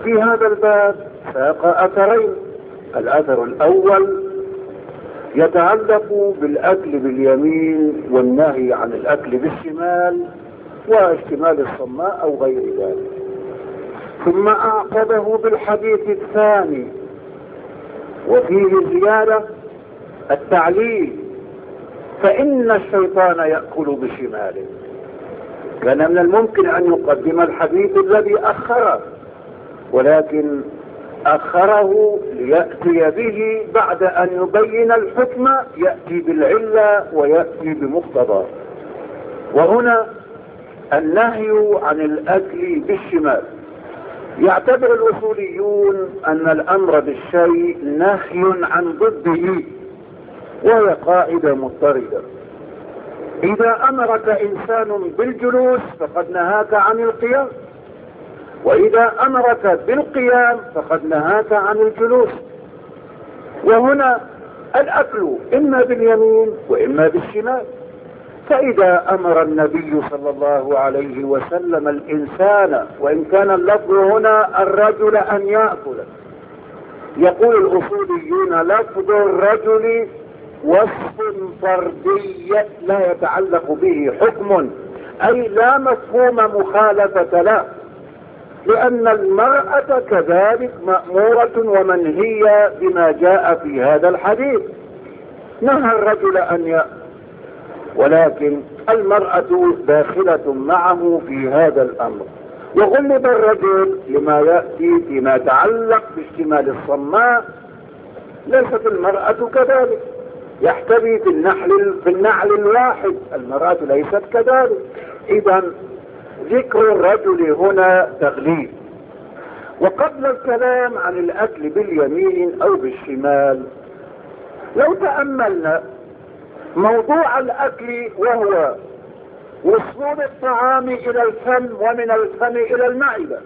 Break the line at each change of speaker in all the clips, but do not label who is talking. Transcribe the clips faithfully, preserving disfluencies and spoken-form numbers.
وفي هذا الباب ساق أثرين. الأثر الأول يتعلق بالأكل باليمين والنهي عن الأكل بالشمال واشتمال الصماء أو غير ذلك، ثم أعقبه بالحديث الثاني وفيه زيادة التعليل: فإن الشيطان يأكل بشماله. كان من الممكن أن يقدم الحديث الذي أخره، ولكن أخره ليأتي به بعد أن يبين الحكم، يأتي بالعلة ويأتي بمقتضاه. وهنا النهي عن الأكل بالشمال. يعتبر الأصوليون أن الأمر بالشيء نهي عن ضده، وهي قاعدة مضطردة. إذا أمرك إنسان بالجلوس فقد نهاك عن القيام، وإذا أمرك بالقيام فقد نهاك عن الجلوس. وهنا الأكل إما باليمين وإما بالشمال. فإذا أمر النبي صلى الله عليه وسلم الإنسان، وإن كان اللفظ هنا الرجل أن يأكل، يقول الأصوليون لفظ الرجل وصف فردي لا يتعلق به حكم، أي لا مفهوم مخالفة له، لأن المرأة كذلك مأمورة ومنهية بما جاء في هذا الحديث. نهى الرجل أن يأكل، ولكن المرأة داخلة معه في هذا الأمر. وغلب الرجل لما يأتي فيما يتعلق باشتمال الصماء. ليست المرأة كذلك، يحتوي في النحل في النعل الواحد، المرأة ليست كذلك. إذا ذكر الرجل هنا تغليب. وقبل الكلام عن الأكل باليمين أو بالشمال، لو تأملنا موضوع الأكل وهو وصول الطعام إلى الفم ومن الفم إلى المعدة،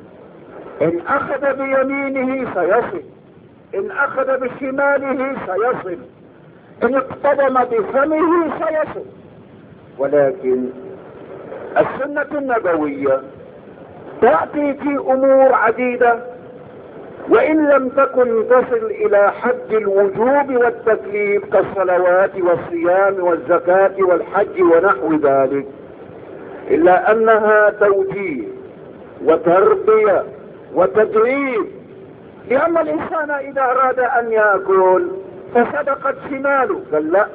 إن أخذ بيمينه سيصل، إن أخذ بشماله سيصل، إن اقتدم بفمه سيصل. ولكن السنة النبوية تأتي في أمور عديدة، وإن لم تكن تصل إلى حد الوجوب والتكليف كالصلوات والصيام والزكاة والحج ونحو ذلك، إلا أنها توجيه وتربية وتدريب. لأن الإنسان إذا أراد أن يأكل فسبقت شماله، قال لا،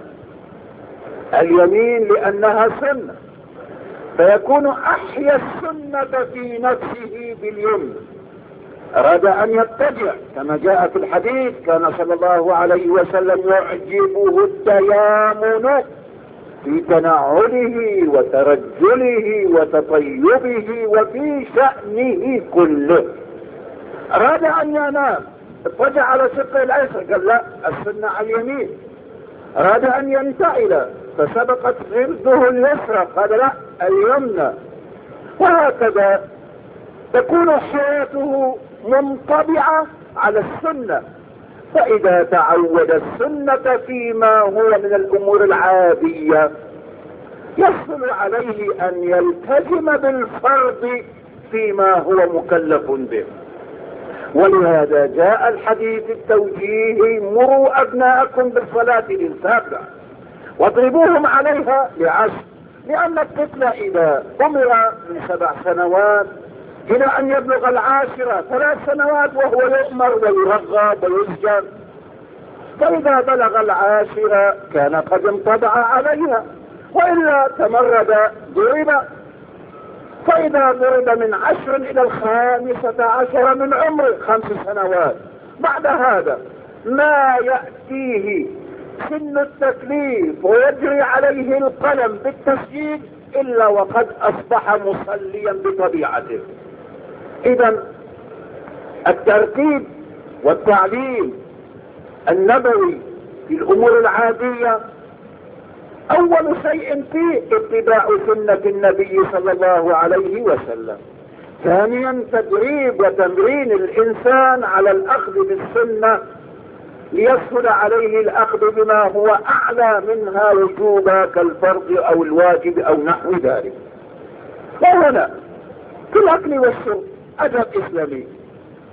اليمين لأنها سنة، فيكون أحيا السنة في نفسه باليمين. أراد أن يتجع كما جاء في الحديث: كان صلى الله عليه وسلم يعجبه التيامن في تنعله وترجله وتطيبه وفي شأنه كله. أراد أن ينام اتجع على شقه الأيسر، قال لا، السنة على اليمين. أراد أن ينتعل فسبقت غرده اليسرى، قال لا، اليمنى. وهكذا تكون حياته منطبعة على السنة. فإذا تعود السنة فيما هو من الأمور العادية، يسهل عليه أن يلتزم بالفرض فيما هو مكلف به. ولهذا جاء الحديث التوجيهي: مروا أبناءكم بالصلاة للسابع واضربوهم عليها لعشر. لأن الطفل إذا أمر من سبع سنوات إلى أن يبلغ العاشرة ثلاث سنوات وهو يؤمر ويرغب ويسجن، فإذا بلغ العاشرة كان قد انطبع عليها، وإلا تمرد ضرب. فإذا ضرب من عشر إلى الخامسة عشر من عمر خمس سنوات، بعد هذا ما يأتيه سن التكليف ويجري عليه القلم بالتسجيل إلا وقد أصبح مصليا بطبيعته. إذا الترتيب والتعليم النبوي في الأمور العادية أول شيء فيه اتباع سنة النبي صلى الله عليه وسلم. ثانيا تدريب وتمرين الإنسان على الأخذ بالسنة ليسهل عليه الأخذ بما هو أعلى منها وجوبا كالفرض أو الواجب أو نحو ذلك. وهنا في الأكل والشرب أدب إسلامي.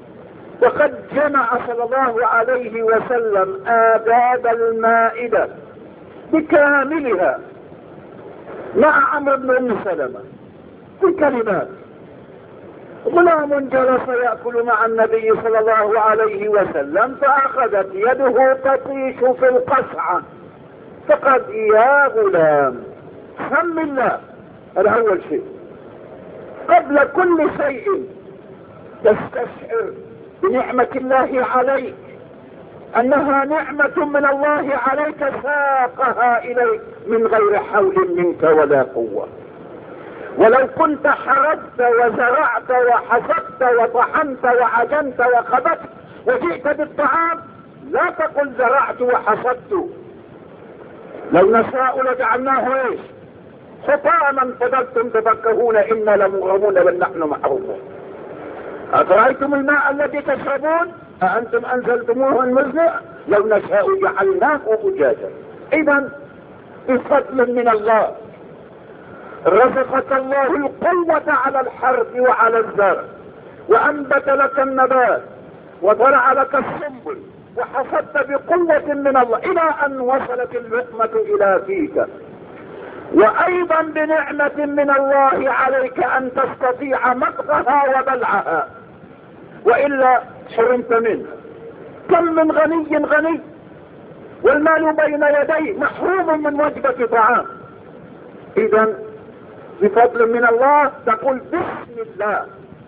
وقد جمع صلى الله عليه وسلم آداب المائدة بكاملها مع عمرو بن ام سلمة بكلمات. غلام جلس يأكل مع النبي صلى الله عليه وسلم فأخذت يده تطيش في القصعة، فقد يا غلام سم الله. هذا أول شيء. قبل كل شيء تستشعر بنعمة الله عليك، أنها نعمة من الله عليك ساقها إليك من غير حول منك ولا قوة. ولو كنت حرثت وزرعت وحصدت وطحنت وعجنت وخبثت وجئت بالطعام لا تقل زرعت وحصدت. لو نشاء لجعلناه ايش؟ حطاما فظلتم تفكهون إنا لمغرمون بل نحن محرومون. أفرأيتم الماء الذي تشربون أأنتم أنزلتموه المزن لو نشاء جعلناه أجاجا. إذا بفضل من الله رزقك الله القوة على الحرث وعلى الزرع، وأنبت لك النبات وزرع لك السنبل وحصدت بقوة من الله إلى أن وصلت اللقمة إلى فيك. وأيضا بنعمة من الله عليك أن تستطيع مضغها وبلعها، وإلا حرمت منه. كم من غني غني والمال بين يديه محروم من وجبة طعام. إذا بفضل من الله تقول بسم الله،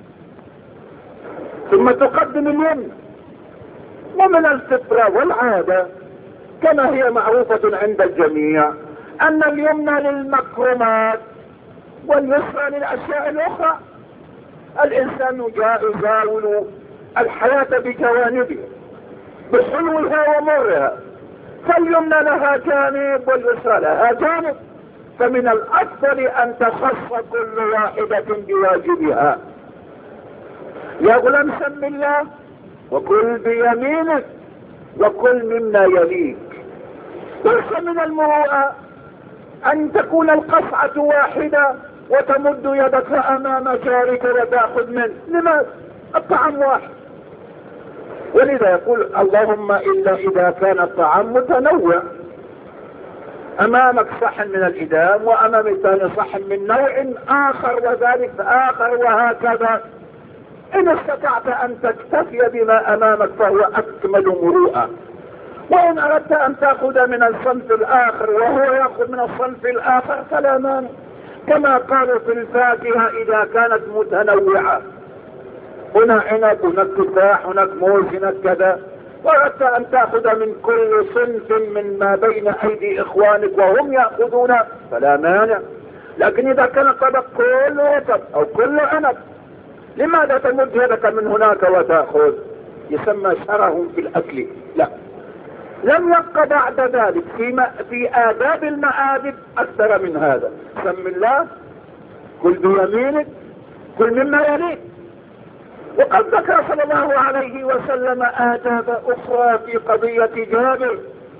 ثم تقدم اليمنى. ومن الفطرة والعادة كما هي معروفة عند الجميع أن اليمنى للمكرمات واليسرى للأشياء الأخرى. الإنسان يزاول الحياة بجوانبها بحلوها ومرها، فاليمنى لها جانب واليسرى لها جانب، فمن الأفضل أن تخص كل واحدة بواجبها. يا غلام سم الله وكل بيمينك وكل مما يليك. ليس من المروءة أن تكون القصعة واحدة وتمد يدك أمام جارك وتأخذ منه. لماذا؟ الطعام واحد. ولذا يقول اللهم إلا إذا كان الطعام متنوع، أمامك صحن من الإدام وأمام الثاني صحن من نوع آخر وذلك آخر وهكذا. إن استطعت أن تكتفي بما أمامك فهو أكمل مروءة. وإن أردت أن تأخذ من الصنف الآخر وهو يأخذ من الصنف الآخر فلا مانع، كما قالوا في الفاكهة إذا كانت متنوعة، هنا عنب هناك تفاح هناك موز هناك كذا، وأردت أن تأخذ من كل صنف من ما بين أيدي إخوانك وهم يأخذون فلا مانع. لكن إذا كان الطبق كله رطب أو كله عنب لماذا تمد يدك من هناك وتأخذ؟ يسمى شره في الأكل. لا، لم يبق بعد ذلك في, في آداب المآدب أكثر من هذا. سم الله، كل بيمينك، كل مما يليك. وقد ذكر صلى الله عليه وسلم آداب أخرى في قضية جابر،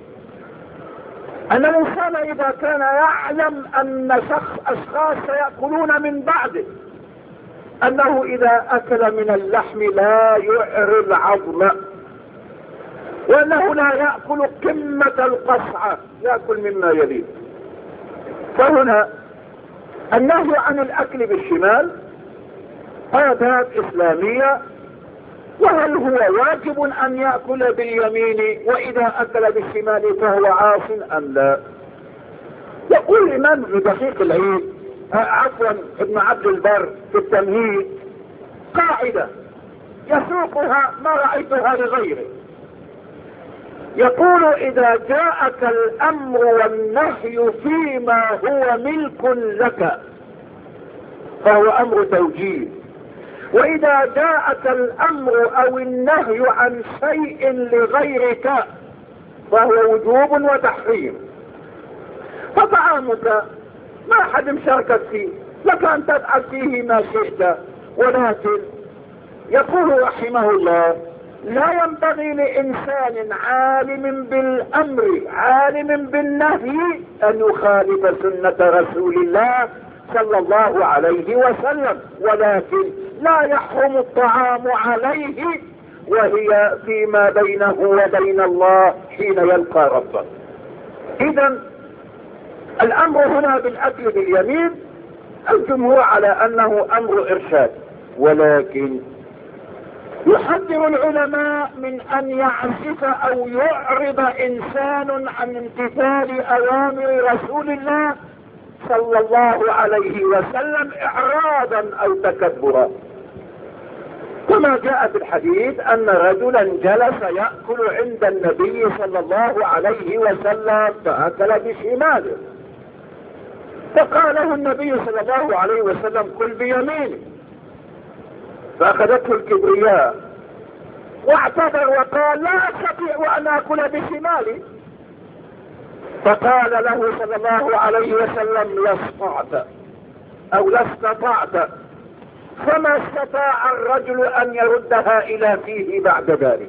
أن الإنسان إذا كان يعلم أن شخص أشخاص سيأكلون من بعده أنه إذا أكل من اللحم لا يعر العظم، وأنه لا يأكل قمة القصعة، يأكل مما يليه. فهنا النهي عن الأكل بالشمال آداب إسلامية. وهل هو واجب أن يأكل باليمين وإذا أكل بالشمال فهو عاص أم لا؟ يقول الإمام ابن دقيق العيد عفوا ابن عبد البر في التمهيد قاعدة يسوقها ما رأيتها لغيره. يقول إذا جاءك الأمر والنهي فيما هو ملك لك فهو أمر توجيه، وإذا جاءك الأمر أو النهي عن شيء لغيرك فهو وجوب وتحريم. فطعامك ما حد مشاركك فيه، لك أن تفعل فيه ما شئت، ولكن يقول رحمه الله لا ينبغي لإنسان عالم بالأمر عالم بالنهي أن يخالف سنة رسول الله صلى الله عليه وسلم، ولكن لا يحرم الطعام عليه وهي فيما بينه وبين الله حين يلقى ربه. اذا الامر هنا بالاكل باليمين الجمهور على انه امر ارشاد، ولكن يحذر العلماء من ان يعزف او يعرض انسان عن امتثال اوامر رسول الله صلى الله عليه وسلم اعراضا او تكبرا، كما جاء في الحديث ان رجلا جلس يأكل عند النبي صلى الله عليه وسلم فأكل بشماله، فقال له النبي صلى الله عليه وسلم كل بيمينه، فأخذته الكبرياء واعتذر وقال لا استطيع ان اكل بشمالي، فقال له صلى الله عليه وسلم لا استطعت او لا استطعت، فما استطاع الرجل ان يردها الى فيه بعد ذلك.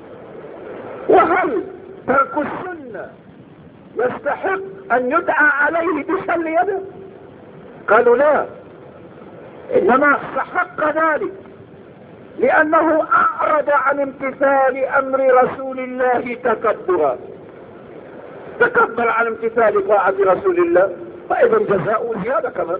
وهل ترك السنة يستحق ان يدعى عليه بشل يده؟ قالوا لا، انما استحق ذلك لانه اعرض عن امتثال امر رسول الله تكبرا، تكبر عن امتثال طاعة رسول الله، فاذا جزاؤه زيادة كمان.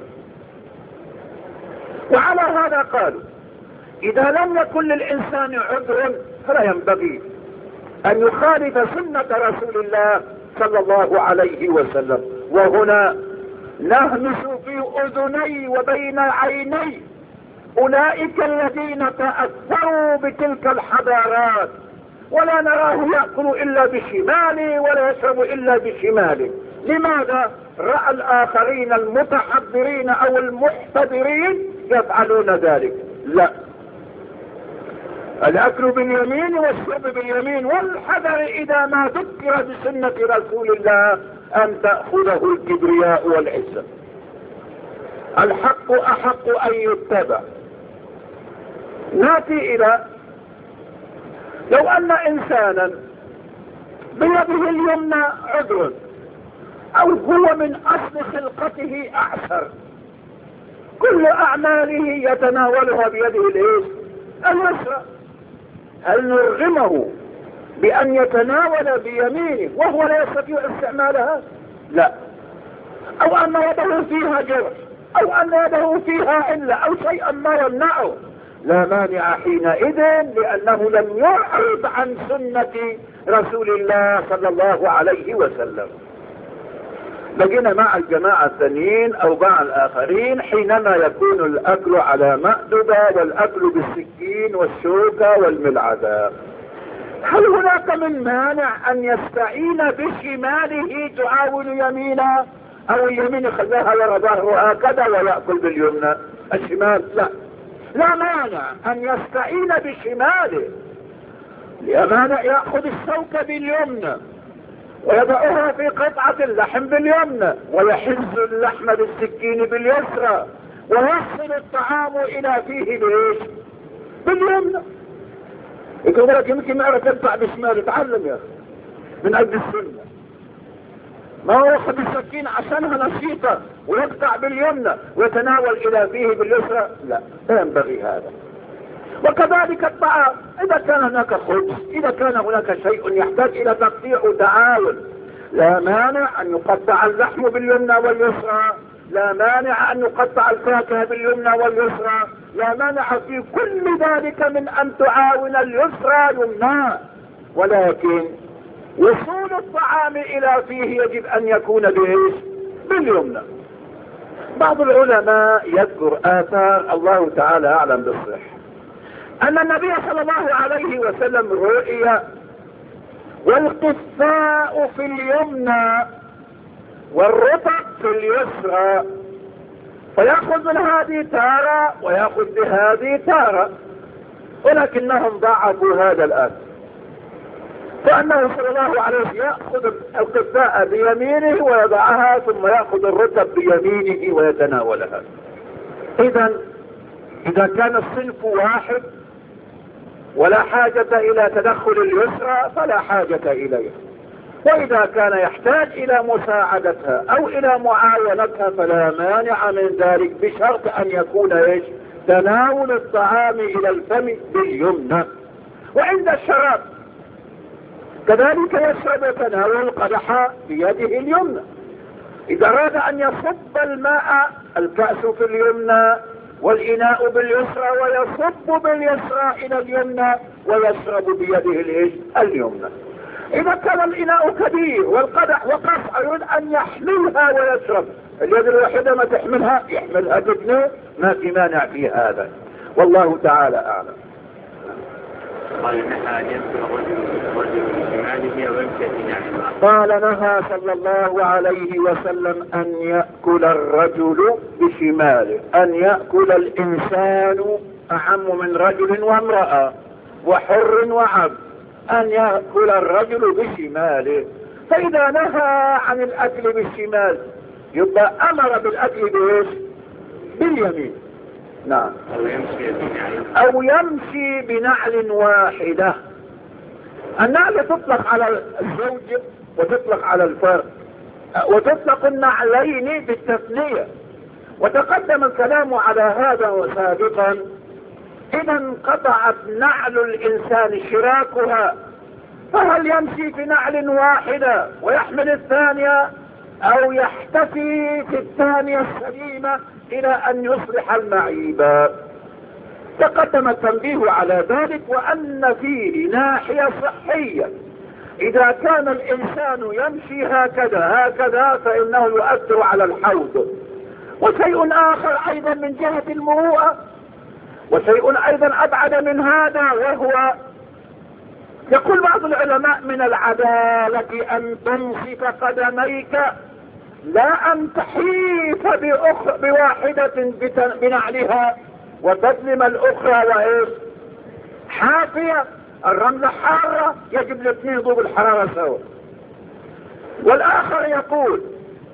وعلى هذا قالوا اذا لم يكن للانسان عذر فلا ينبغي ان يخالف سنة رسول الله صلى الله عليه وسلم. وهنا نهمس في اذني وبين عيني اولئك الذين تأثروا بتلك الحضارات، ولا نراه يأكل الا بشماله ولا يشرب الا بشماله. لماذا؟ رأى الاخرين المتحضرين او المحتضرين يفعلون ذلك. لا، الاكل باليمين والشرب باليمين، والحذر اذا ما ذكر بسنة رسول الله ان تأخذه الكبرياء والعزة. الحق احق ان يتبع. ناتي الى لو ان انسانا بيده اليمنى عذر او هو من اصل خلقته اعسر، كل اعماله يتناولها بيده الايش؟ اليسرى، هل نرغمه بان يتناول بيمينه وهو لا يستطيع استعمالها؟ لا. او ان يده فيها جرح او ان يده فيها علة او شيئا ما يمنعه، لا مانع حينئذ لانه لم يعرض عن سنة رسول الله صلى الله عليه وسلم. بقينا مع الجماعة الثانيين او مع الاخرين حينما يكون الاكل على مأدبة والاكل بالسكين والشوكة والملعقة، هل هناك من مانع ان يستعين بشماله تعاون يمينه، او اليمين يخليها ورا ظهره هكذا ويأكل باليمنى؟ الشمال لا، لا مانع ان يستعين بشماله، لا مانع يأخذ الشوكة باليمنى ويضعها في قطعة اللحم باليمنى ويحز اللحم بالسكين باليسرى ويصل الطعام الى فيه بايش؟ باليمنى. يقول لك يمكن ما يعرف يدفع بشماله، تعلم يا اخي من اجل السنة، ما هو ياخذ السكين عشانها نشيطة ويقطع باليمنى ويتناول الى فيه باليسرى؟ لا، لا ينبغي هذا. وكذلك الطعام، اذا كان هناك خبز، اذا كان هناك شيء يحتاج الى تقطيع وتعاون، لا مانع ان يقطع اللحم باليمنى واليسرى، لا مانع ان يقطع الفاكهة باليمنى واليسرى، لا مانع في كل ذلك من ان تعاون اليسرى يمنى، ولكن وصول الطعام الى فيه يجب ان يكون بايش؟ باليمنى. بعض العلماء يذكر اثار الله تعالى اعلم بالصحة ان النبي صلى الله عليه وسلم رؤي والقثاء في اليمنى والرطب في اليسرى، فيأخذ من هذه تارة ويأخذ بهذه تارة، ولكنهم ضعفوا هذا الآن، فأنه صلى الله عليه وسلم يأخذ القثاء بيمينه ويضعها ثم يأخذ الرطب بيمينه ويتناولها. إذا إذا كان الصنف واحد ولا حاجة الى تدخل اليسرى فلا حاجة اليه، واذا كان يحتاج الى مساعدتها او الى معاونتها فلا مانع من ذلك، بشرط ان يكون ايش؟ تناول الطعام الى الفم باليمنى. وعند الشراب كذلك يشرب يتناول القدح بيده اليمنى. اذا اراد ان يصب الماء الكأس في اليمنى والاناء باليسرى ويصب باليسرى الى اليمنى ويشرب بيده اليمنى. اذا كان الاناء كبير والقدح وقف يريد ان يحملها ويشرب، اليد الواحدة ما تحملها، يحملها باثنين، ما في مانع في هذا، والله تعالى اعلم.
قال نهى أن يمشي الرجل الرجل بشماله ويمشي بيمينه.
قال نهى صلى الله عليه وسلم أن يأكل الرجل بشماله، أن يأكل الإنسان أعم من رجل وامرأة وحر وعبد، أن يأكل الرجل بشماله. فإذا نهى عن الأكل بالشمال يبقى أمر بالأكل بإيش؟ باليمين. نعم.
أو يمشي بنعل
أو يمشي بنعل واحدة. النعل تطلق على الزوج وتطلق على الفرد وتطلق النعلين بالتثنية، وتقدم الكلام على هذا سابقا. إذا انقطعت نعل الإنسان شراكها، فهل يمشي في نعل واحدة ويحمل الثانية، أو يحتفي في الثانية السليمة إلى أن يصبح المعيب؟ تقدم التنبيه على ذلك، وأن فيه ناحية صحية. إذا كان الإنسان يمشي هكذا هكذا فإنه يؤثر على الحوض. وشيء آخر أيضا من جهة المروءة، وشيء أيضا أبعد من هذا، وهو يقول بعض العلماء من العدالة أن تنصف قدميك، لا أن تحيف بأخ... بواحدة بت... بنعلها وتسلم الأخرى وإيش حافية. الرملة حارة، يجب الاثنين ضوء الحرارة سوا. والآخر يقول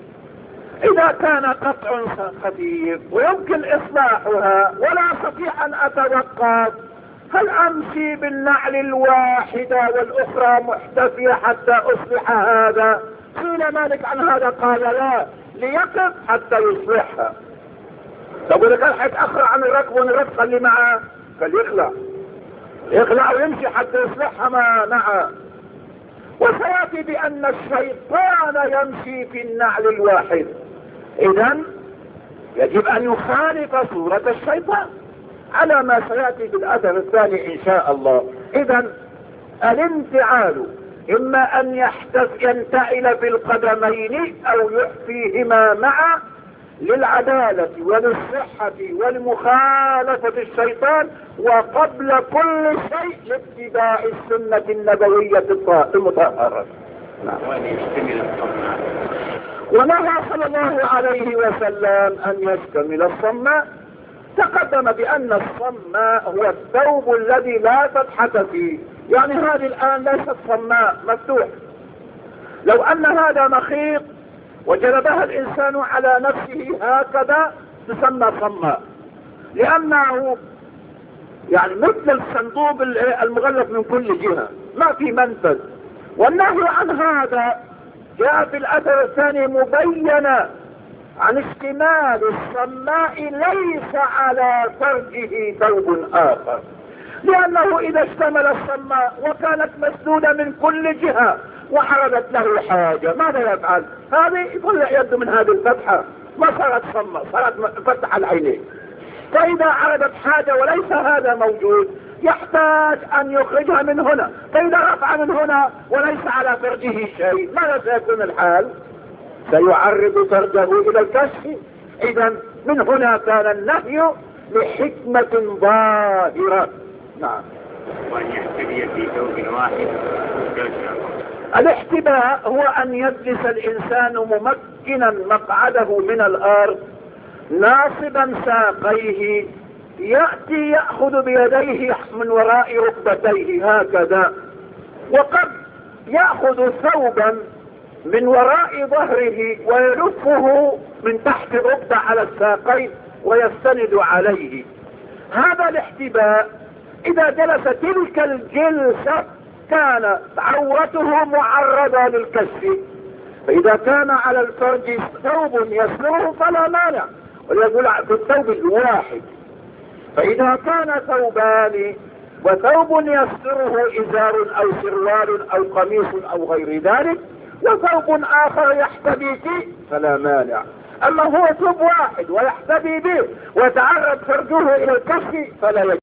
إذا كان قطع خفيف ويمكن إصلاحها ولا أستطيع أن أتوقف، هل أمشي بالنعل الواحدة والأخرى محتفية حتى أصلح هذا؟ قيل مالك عن هذا قال لا، ليقف حتى يصلحها. طب إذا كان حيتأخر عن الركب والركب اللي معه فليخلع، يخلع ويمشي حتى يصلحها ما معه. وسيأتي بأن الشيطان يمشي في النعل الواحد، إذن يجب أن يخالف صورة الشيطان على ما سيأتي في الأثر الثاني إن شاء الله. إذن الانتعال إما أن يحتف ينتعل في القدمين أو يحفيهما معا للعدالة وللصحة ولمخالفة الشيطان، وقبل كل شيء لاتباع السنة النبوية المطهرة. نعم. ونهى صلى الله عليه وسلم أن يشتمل الصماء. تقدم بأن الصماء هو الثوب الذي لا فتحة فيه، يعني هذه الآن ليست صماء مفتوح. لو أن هذا مخيط وجلبها الإنسان على نفسه هكذا تسمى صماء، لأنه يعني مثل الصندوق المغلف من كل جهة ما في منفذ. والنهي عن هذا جاء في الأثر الثاني مبينا عن اشتمال الصماء ليس على فرجه ثوب آخر، لأنه إذا اشتمل الصماء وكانت مسدودة من كل جهة وعرضت له حاجة ماذا يفعل؟ هذه يطلع يده من هذه الفتحة، ما صارت صمة، صارت فتح العينين. فإذا عرضت حاجة وليس هذا موجود يحتاج أن يخرجها من هنا، فإذا رفع من هنا وليس على فرجه شيء ماذا سيكون الحال؟ سيعرض فرجه إلى الكشف. إذا من هنا كان النهي لحكمة ظاهرة. نعم.
وأن يحتبي في ثوب واحد.
الاحتباء هو أن يجلس الإنسان ممكنا مقعده من الأرض ناصبا ساقيه، يأتي يأخذ بيديه من وراء ركبتيه هكذا، وقد يأخذ ثوبا من وراء ظهره ويلفه من تحت الركبة على الساقين ويستند عليه. هذا الاحتباء. إذا جلس تلك الجلسة كان عورته معرضة للكشف، فإذا كان على الفرج ثوب يسره فلا مانع، ويقول في الثوب الواحد. فإذا كان ثوبان وثوب يستره ازار او سروال او قميص او غير ذلك، وثوب اخر يحتبي فيه فلا مانع. اما هو ثوب واحد ويحتبي به وتعرض فرجه الى الكشف فلا يجوز.